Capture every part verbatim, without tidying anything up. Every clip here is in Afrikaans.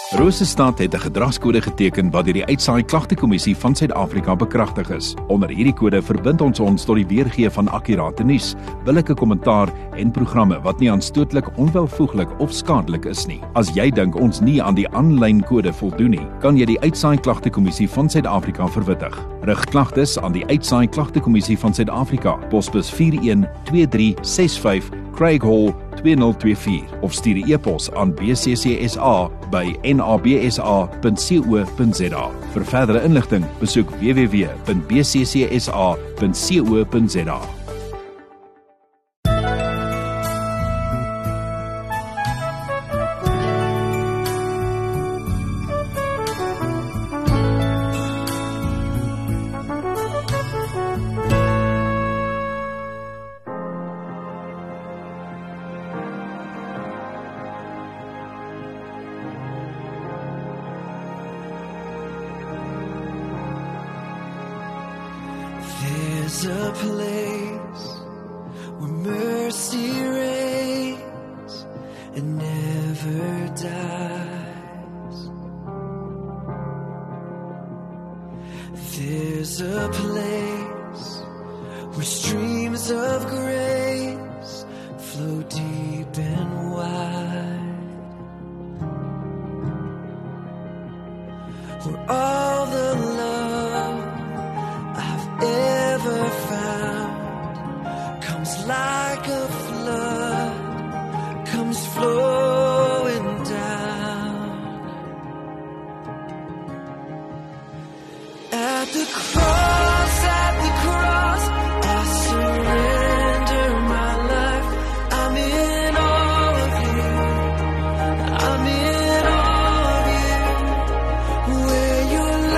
Rosestad het 'n gedragskode geteken wat deur die Uitsaai Klagtekommissie van Suid-Afrika bekragtig is. Onder hierdie kode verbind ons ons tot die weergee van akkurate nuus, billike kommentaar en programme wat nie aanstootlik, onwelvoeglik of skadelik is nie. As jy dink ons nie aan die aanlyn kode voldoen nie, kan jy die Uitsaai Klagtekommissie van Suid-Afrika verwittig. Rig klagtes aan die Uitsaai Klagtekommissie van Suid-Afrika, posbus vier een twee drie ses vyf, Craig Hall twee nul twee vier of stuur 'n e-pos aan b c c s a by n a b s a punt co punt z a. Vir verdere inligting, besoek w w w punt b c c s a punt co punt z a. There's a place where mercy reigns and never dies. There's a place where streams of grace flow deep and wide, where all the love I've ever found comes like a flood, comes flowing down. At the cross, at the cross, I surrender my life. I'm in all of you, I'm in all of you, where your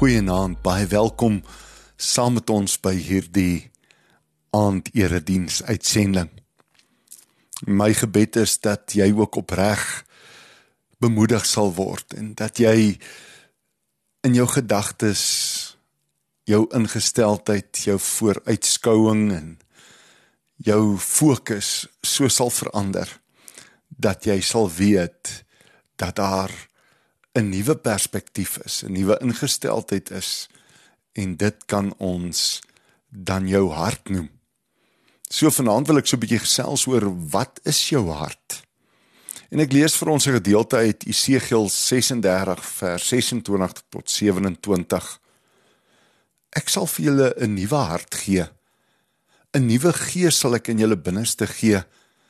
Goeienaand, baie welkom saam met ons by hierdie aand-erediens uitsending. My gebed is dat jy ook opreg bemoedig sal word en dat jy in jou gedagtes, jou ingesteldheid, jou vooruitskouing en jou fokus so sal verander, dat jy sal weet dat daar 'n nuwe perspektief is, 'n nuwe ingesteldheid is, en dit kan ons dan jou hart noem. So vanaand wil ek so 'n bietjie gesels oor wat is jou hart? En ek lees vir ons 'n gedeelte uit Esegiel ses en dertig vers ses en twintig tot sewe en twintig. Ek sal vir julle 'n nuwe hart gee. 'n Nuwe gees sal ek in julle binneste gee.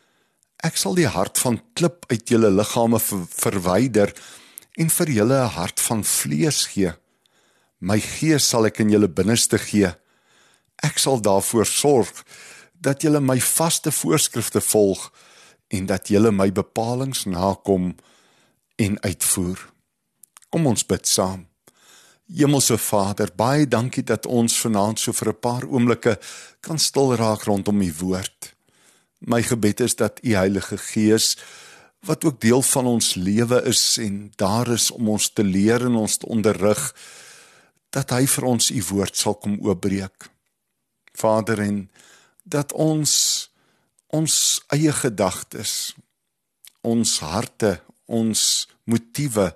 Ek sal die hart van klip uit julle liggame ver verwyder en vir julle 'n hart van vlees gee. My gees sal ek in julle binneste gee. Ek sal daarvoor sorg dat julle my vaste voorskrifte volg en dat julle my bepalings nakom en uitvoer. Kom ons bid saam. Hemelse Vader, baie dankie dat ons vanaand so vir 'n paar oomblikke kan stil raak rondom u woord. My gebed is dat u Heilige Gees, wat ook deel van ons lewe is en daar is om ons te leer en ons te onderrig, dat hy vir ons u woord sal kom oopbreek. Vader, en dat ons ons eie gedagtes, ons harte, ons motiewe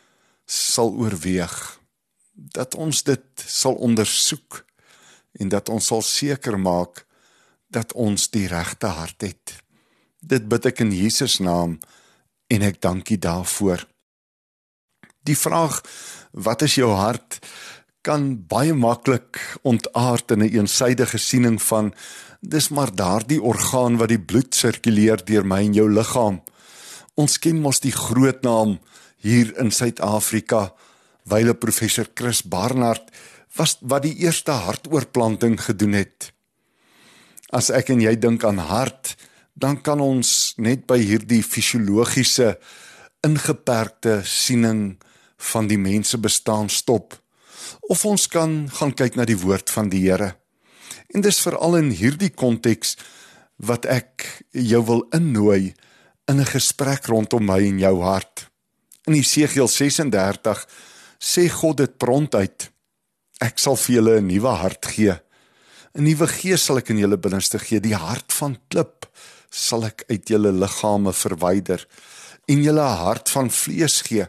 sal oorweeg, dat ons dit sal ondersoek en dat ons sal seker maak dat ons die regte hart het. Dit bid ek in Jesus naam en ek dank U daarvoor. Die vraag, wat is jou hart, kan baie maklik ontaard in 'n eensydige siening van, dis maar daardie orgaan wat die bloed sirkuleer deur my en jou liggaam. Ons ken mos die groot naam hier in Suid-Afrika, wyle professor Chris Barnard, was wat die eerste hartoortplanting gedoen het. As ek en jy dink aan hart, dan kan ons net by hierdie fisiologiese, ingeperkte siening van die mense bestaan stop. Of ons kan gaan kyk na die woord van die Here. En dis veral in hierdie konteks wat ek jou wil innooi in 'n gesprek rondom my en jou hart. In Esegiel ses en dertig sê God dit prontuit, ek sal vir julle 'n nuwe hart gee. 'n Nuwe gees sal ek in julle binneste gee, die hart van klip sal ek uit julle liggame verwyder en julle 'n hart van vlees gee.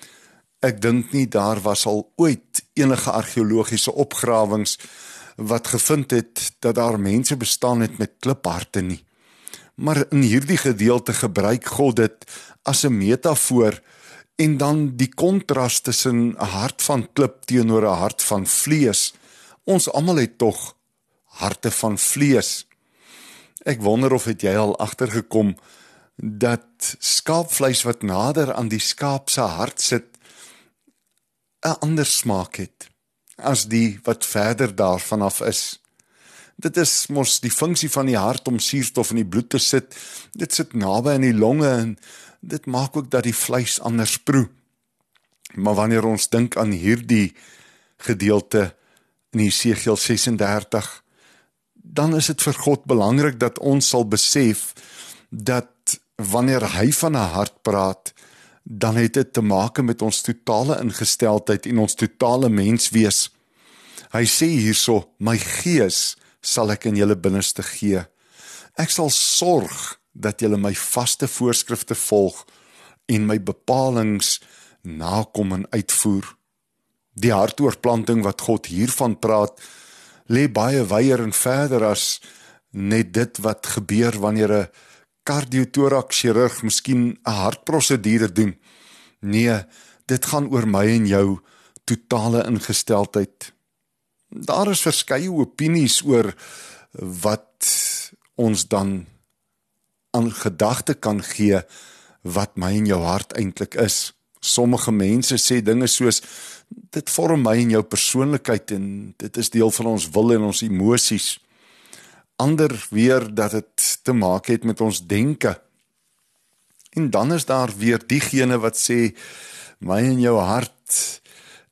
Ek dink nie daar was al ooit enige argeologiese opgrawings wat gevind het dat daar mense bestaan het met klipharte nie. Maar in hierdie gedeelte gebruik God dit as 'n metafoor en dan die kontras tussen 'n hart van klip teenoor 'n hart van vlees. Ons almal het tog harte van vlees. Ek wonder of het jy al agtergekom dat skaapvleis wat nader aan die skaap se hart sit 'n ander smaak het as die wat verder daarvan af is. Dit is mos die funksie van die hart om suurstof in die bloed te sit. Dit sit naby aan die longe en dit maak ook dat die vleis anders proe. Maar wanneer ons dink aan hierdie gedeelte in Esegiel ses en dertig, dan is dit vir God belangrik dat ons sal besef dat wanneer hy van 'n hart praat, dan het dit te maak met ons totale ingesteldheid en ons totale menswees. Hy sê hierso, my gees sal ek in julle binneste gee. Ek sal sorg dat julle my vaste voorskrifte volg en my bepalings nakom en uitvoer. Die hartoortplanting wat God hiervan praat, lê baie wyer en verder as net dit wat gebeur wanneer 'n kardiotoraks chirurg miskien 'n hartprosedure doen. Nee, dit gaan oor my en jou totale ingesteldheid. Daar is verskeie opinies oor wat ons dan aan gedagte kan gee wat my en jou hart eintlik is. Sommige mense sê dinge soos, dit vorm my en jou persoonlikheid en dit is deel van ons wil en ons emosies. Ander weer dat dit te maak het met ons denke. En dan is daar weer diegene wat sê, my en jou hart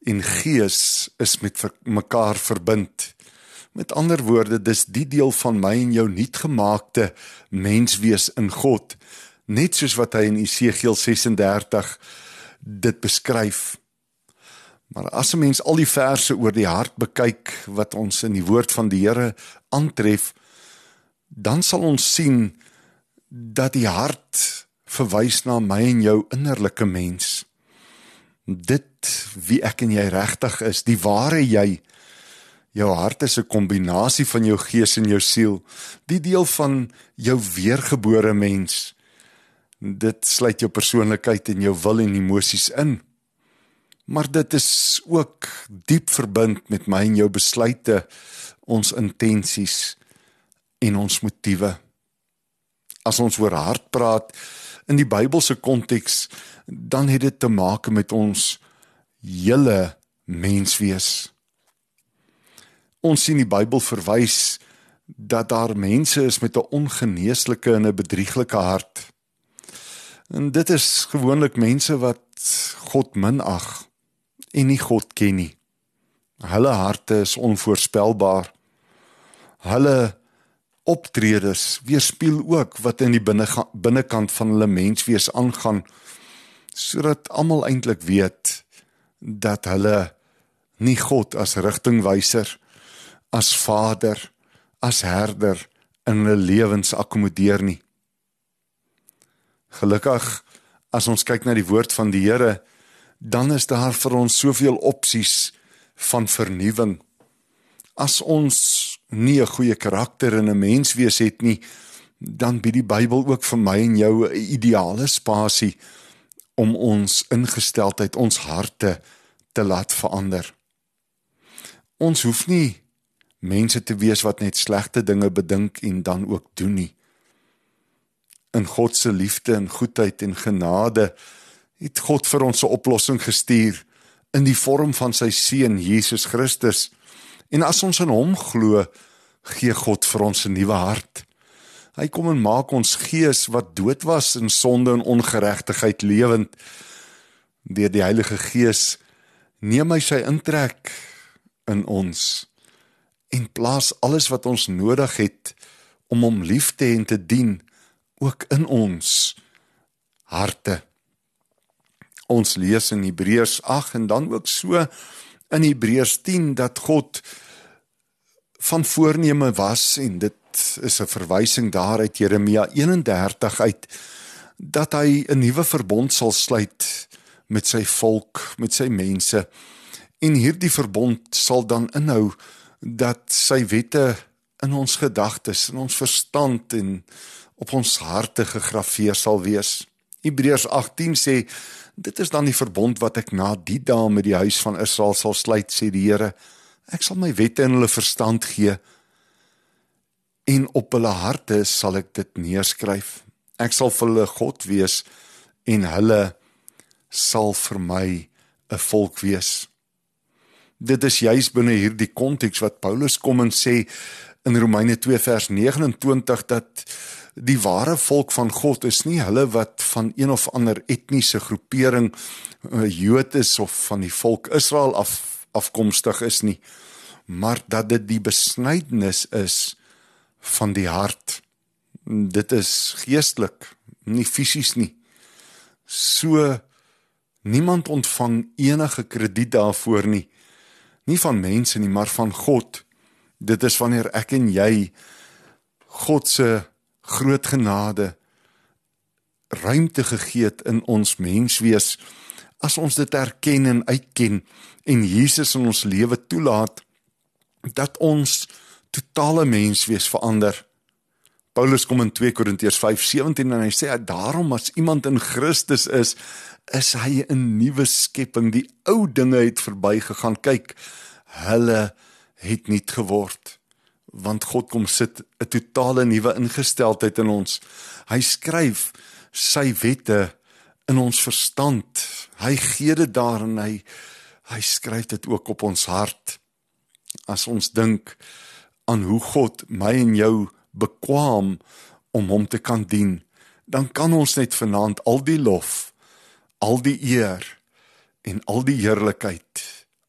en gees is met ver, mekaar verbind. Met ander woorde, dis die deel van my en jou nuutgemaakte menswees in God, net soos wat hy in Esegiel ses en dertig dit beskryf. Maar as 'n mens al die verse oor die hart bekyk, wat ons in die woord van die Here aantref, dan sal ons sien, dat die hart verwys na my en jou innerlike mens. Dit, wie ek en jy regtig is, die ware jy. Jou hart is 'n kombinasie van jou gees en jou siel, die deel van jou weergebore mens. Dit sluit jou persoonlikheid en jou wil en emosies in. Maar dit is ook diep verbind met my en jou besluite, ons intensies en ons motiewe. As ons oor hart praat in die Bybelse konteks, dan het dit te maak met ons hele menswees. Ons sien die Bybel verwys dat daar mense is met 'n ongeneeslike en 'n bedrieglike hart. En dit is gewoonlik mense wat God minag en nie God ken nie. Hulle harte is onvoorspelbaar. Hulle optredes weerspieël ook wat in die binnekant van hulle menswees aangaan, sodat almal eintlik weet dat hulle nie God as rigtingwyser, as Vader, as herder in hulle lewens akkommodeer nie. Gelukkig, as ons kyk na die woord van die Here, dan is daar vir ons soveel opsies van vernuwing. As ons nie 'n goeie karakter en 'n menswees het nie, dan bied die Bybel ook vir my en jou 'n ideale spasie om ons ingesteldheid, ons harte te laat verander. Ons hoef nie mense te wees wat net slegte dinge bedink en dan ook doen nie. In God se liefde en goedheid en genade het God vir ons 'n oplossing gestuur in die vorm van sy seun Jesus Christus. En as ons in hom glo, gee God vir ons 'n nuwe hart. Hy kom en maak ons gees wat dood was in sonde en ongeregtigheid lewend. Deur die Heilige Gees neem hy sy intrek in ons en plaas alles wat ons nodig het om hom lief te hê en te dien, ook in ons harte. Ons lees in Hebreërs agt en dan ook so in Hebreërs tien dat God van voorneme was, en dit is 'n verwysing daar uit Jeremia een en dertig uit, dat hy 'n nuwe verbond sal sluit met sy volk, met sy mense. En hierdie verbond sal dan inhou dat sy wette in ons gedagtes, in ons verstand en op ons harte gegraveer sal wees. Hebreërs agt tien sê, dit is dan die verbond wat ek na die dae met die huis van Israel sal sluit, sê die Here. Ek sal my wette in hulle verstand gee, en op hulle harte sal ek dit neerskryf. Ek sal vir hulle God wees, en hulle sal vir my 'n volk wees. Dit is juis binne hierdie konteks wat Paulus kom en sê in Romeine twee vers nege en twintig dat die ware volk van God is nie hulle wat van een of ander etniese groepering Jood is of van die volk Israel af, afkomstig is nie, maar dat dit die besnydenis is van die hart. Dit is geestelik, nie fisies nie. So niemand ontvang enige krediet daarvoor nie. Nie van mense nie, maar van God. Dit is wanneer ek en jy God se groot genade ruimte gegee het in ons menswees, as ons dit erken en uitken en Jesus in ons lewe toelaat, dat ons totale menswees verander. Paulus kom in twee Korintiërs vyf sewentien en hy sê, daarom as iemand in Christus is, is hy 'n nuwe skepping, die ou dinge het verbygegaan, kyk, hulle het nuut geword, want God kom sit 'n totale nuwe ingesteldheid in ons. Hy skryf sy wette in ons verstand, hy gee dit daar en hy, hy skryf dit ook op ons hart. As ons dink aan hoe God my en jou bekwaam om hom te kan dien, dan kan ons net vanaand al die lof, al die eer en al die heerlikheid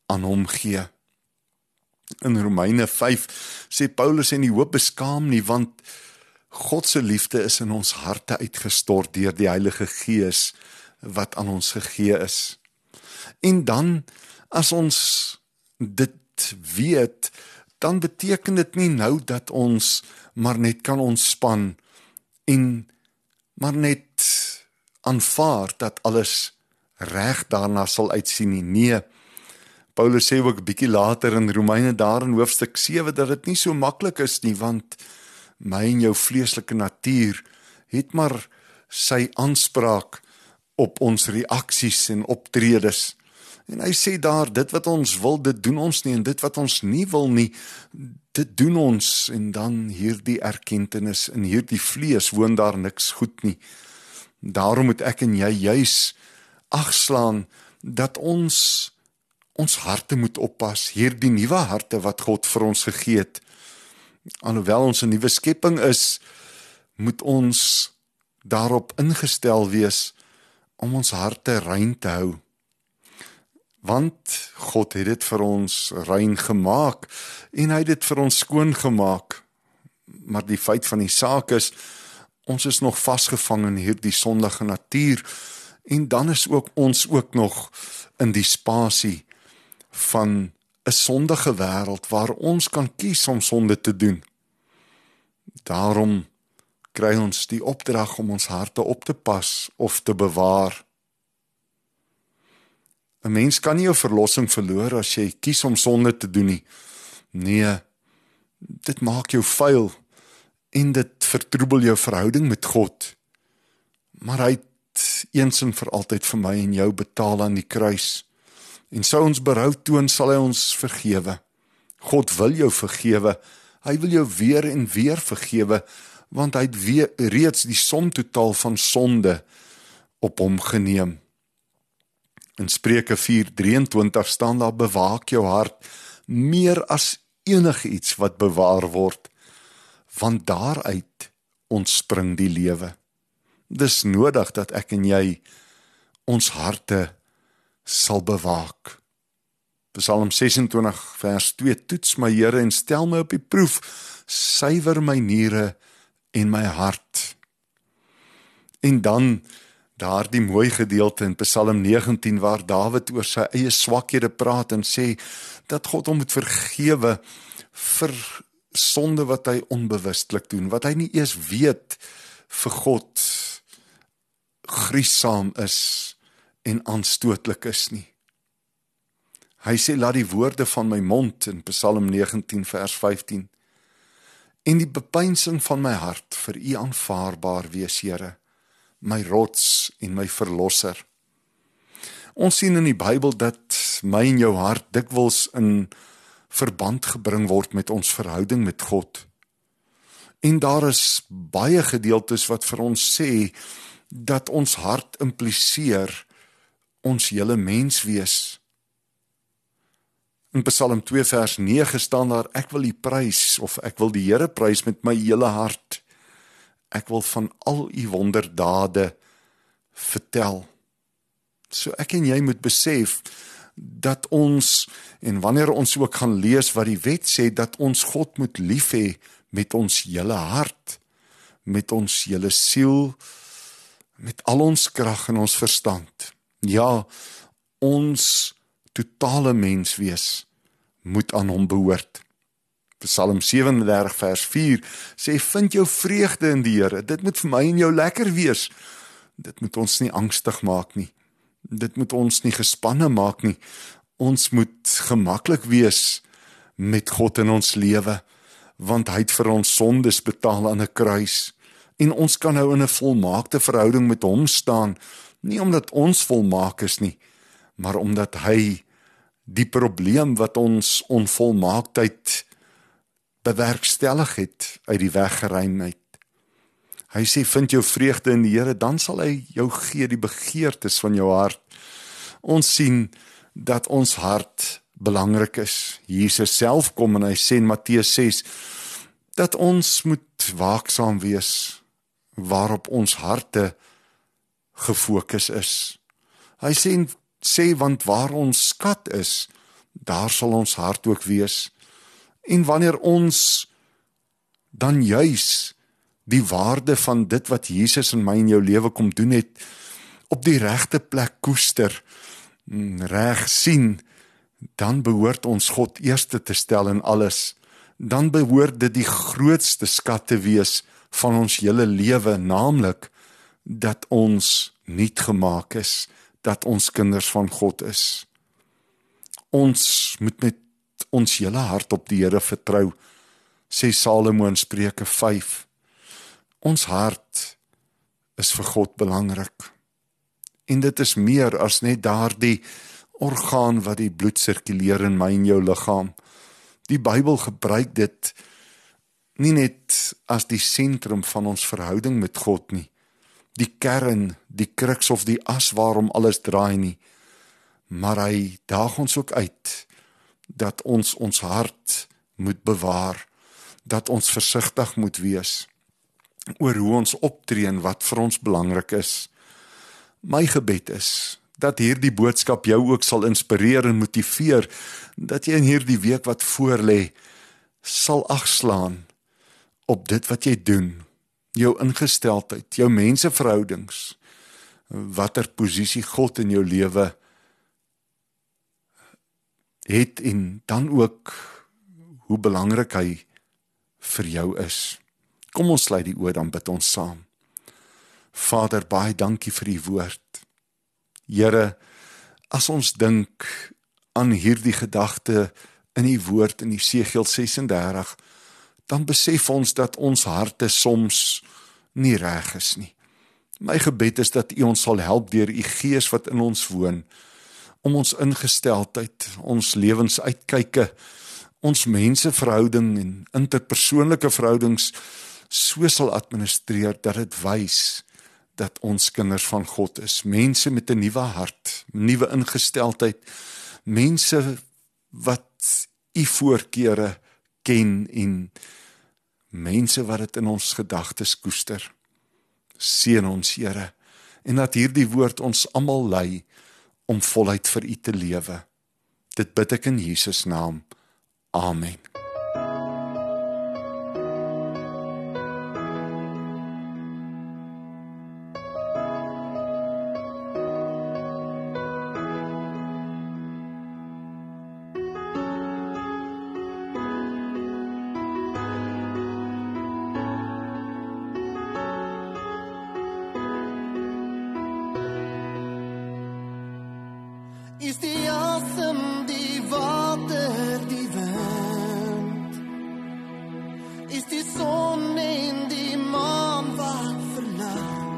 aan hom gee. In Romeine vyf sê Paulus, en die hoop beskaam nie, want God se liefde is in ons harte uitgestort deur die Heilige Gees wat aan ons gegee is. En dan, as ons dit weet, dan beteken dit nie nou dat ons maar net kan ontspan en maar net aanvaar dat alles reg daarna sal uitsien nie. Nee, Paulus sê ook 'n bietjie later in Romeine daar in hoofstuk sewe dat dit nie so maklik is nie, want my en jou vleeslike natuur het maar sy aanspraak op ons reaksies en optredes. En hy sê daar, dit wat ons wil, dit doen ons nie, en dit wat ons nie wil nie, dit doen ons, en dan hierdie erkentenis, in hierdie vlees woon daar niks goed nie. Daarom moet ek en jy juis agslaan, dat ons, ons harte moet oppas, hierdie nuwe harte wat God vir ons gegee het. Alhoewel ons 'n nuwe skepping is, moet ons daarop ingestel wees, om ons harte rein te hou. Want God het dit vir ons rein gemaak, en hy het dit vir ons skoon gemaak. Maar die feit van die saak is, ons is nog vasgevang in hierdie sondige natuur, en dan is ook ons ook nog in die spasie van 'n sondige wêreld, waar ons kan kies om sonde te doen. Daarom kry ons die opdrag om ons harte op te pas of te bewaar. 'n Mens kan nie jou verlossing verloor as jy kies om sonde te doen nie. Nee, dit maak jou vuil en dit vertroebel jou verhouding met God. Maar hy het eens en vir altyd vir my en jou betaal aan die kruis. En sou ons berou toon, sal hy ons vergewe. God wil jou vergewe. Hy wil jou weer en weer vergewe, want hy het weer, reeds die som totaal van sonde op hom geneem. In Spreuke vier drieëntwintig staan daar, bewaak jou hart meer as enige iets wat bewaar word, want daaruit ontspring die lewe. Dis nodig dat ek en jy ons harte sal bewaak. Psalm ses en twintig vers twee, toets my Here en stel my op die proef, suiwer my niere en my hart. En dan daardie mooi gedeelte in Psalm negentien waar Dawid oor sy eie swakhede praat en sê dat God hom moet vergewe vir sonde wat hy onbewustelik doen, wat hy nie eers weet vir God griessaam is en aanstootlik is nie. Hy sê, laat die woorde van my mond in Psalm negentien vers vyftien en die bepeinsing van my hart vir U aanvaarbaar wees, Here, my rots en my verlosser. Ons sien in die Bybel dat my en jou hart dikwels in verband gebring word met ons verhouding met God. En daar is baie gedeeltes wat vir ons sê dat ons hart impliseer ons hele menswees. In Psalm twee vers nege staan daar, ek wil U prys, of ek wil die Here prys met my hele hart. Ek wil van al U wonderdade vertel. So ek en jy moet besef dat ons, en wanneer ons ook gaan lees wat die wet sê, dat ons God moet lief hê met ons hele hart, met ons hele siel, met al ons krag en ons verstand. Ja, ons totale menswees moet aan hom behoort. Psalm ses en dertig vers vier sê, vind jou vreugde in die Here. Dit moet vir my en jou lekker wees. Dit moet ons nie angstig maak nie. Dit moet ons nie gespanne maak nie. Ons moet gemaklik wees met God in ons lewe, want hy het vir ons sondes betaal aan 'n kruis. En ons kan nou in 'n volmaakte verhouding met hom staan, nie omdat ons volmaak is nie, maar omdat hy die probleem wat ons onvolmaaktheid bewerkstellig het, uit die weg geruim het. Hy sê, vind jou vreugde in die Here, dan sal hy jou gee die begeertes van jou hart. Ons sien dat ons hart belangrik is. Jesus self kom en hy sê in Matteus ses, dat ons moet waaksaam wees, waarop ons harte gefokus is. Hy sê, sê want waar ons skat is, daar sal ons hart ook wees. En wanneer ons dan juis die waarde van dit wat Jesus in my en jou lewe kom doen het, op die regte plek koester, reg sien, dan behoort ons God eerste te stel in alles. Dan behoort dit die grootste skat te wees van ons hele lewe, naamlik dat ons nuut gemaak is, dat ons kinders van God is. Ons moet met ons hele hart op die Here vertrou, sê Salomo in Spreuke vyf. Ons hart is vir God belangrik. En dit is meer as net daardie orgaan wat die bloed sirkuleer in my en jou liggaam. Die Bybel gebruik dit nie net as die sentrum van ons verhouding met God nie, die kern, die kruks of die as waarom alles draai nie, maar hy daag ons ook uit, dat ons ons hart moet bewaar, dat ons versigtig moet wees, oor hoe ons optree en wat vir ons belangrik is. My gebed is, dat hierdie boodskap jou ook sal inspireer en motiveer, dat jy in hierdie week wat voorlê, sal agslaan op dit wat jy doen, jou ingesteldheid, jou menseverhoudings, watter posisie God in jou lewe het en dan ook hoe belangrik hy vir jou is. Kom ons sluit die oë, dan bid ons saam. Vader, baie dankie vir die woord. Here, as ons dink aan hierdie gedagte in die woord in Jesegiel ses en dertig, dan besef ons dat ons harte soms nie reg is nie. My gebed is dat U ons sal help deur U Gees wat in ons woon, om ons ingesteldheid, ons lewensuitkyke, ons menseverhouding en interpersoonlike verhoudings so sal administreer dat dit wys dat ons kinders van God is, mense met 'n nuwe hart, nuwe ingesteldheid, mense wat U voorkeure ken en mense wat dit in ons gedagtes koester. Seën ons, Here, en dat hierdie woord ons almal lei om voluit vir U te lewe. Dit bid ek in Jesus naam. Amen. Is die asem, die water, die wind? Is die son en die maan wat verlig?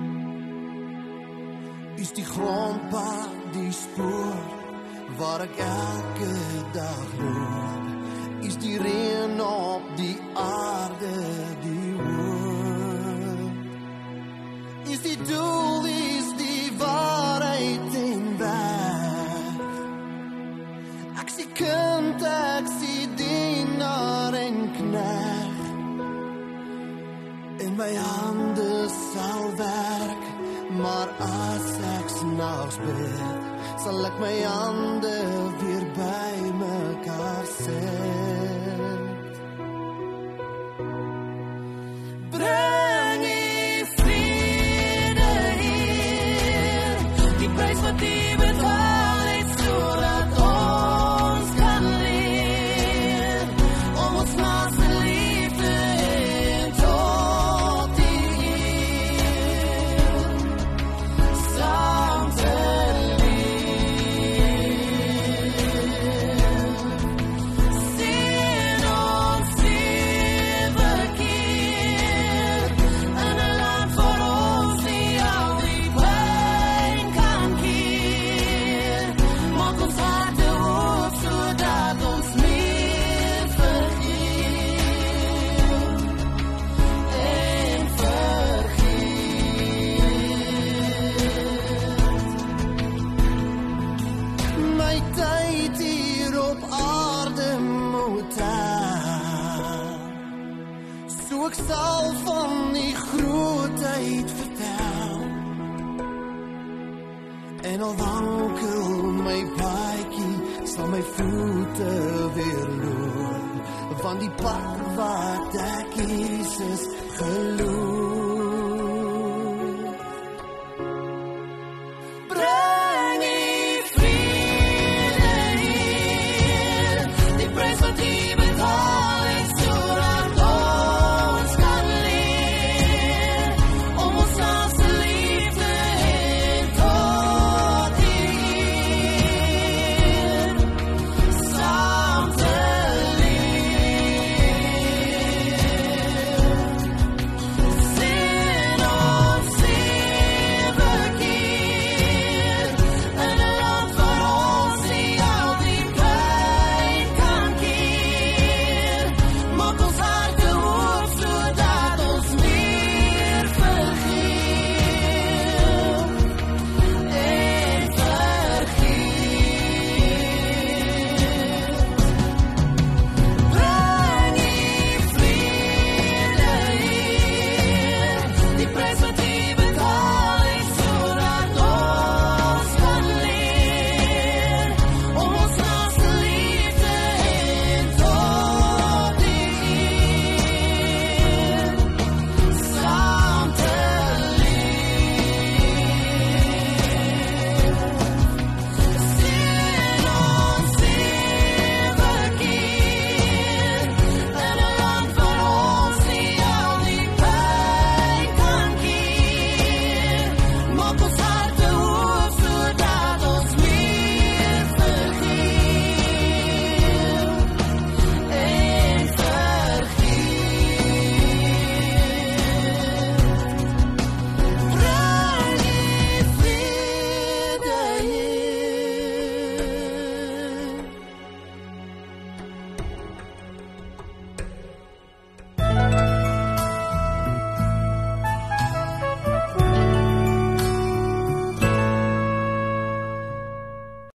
Is die grondpad, die spoor waar ek elke dag loop? Is die reën op die aarde, die woord? Is die doel, is die waarheid en weg? Ek sien kind, ek sien dienaar en knegt, en my hande sal werk, maar as ek s'nags bid, sal ek my hande weer by mekaar sit. Bring die vrede hier, die prys wat die betaal het, sodat ons kan leer, om ons naaste liefde en tot die eer, saam te leer. voete weer loop, want die pad wat ek kies is geloof.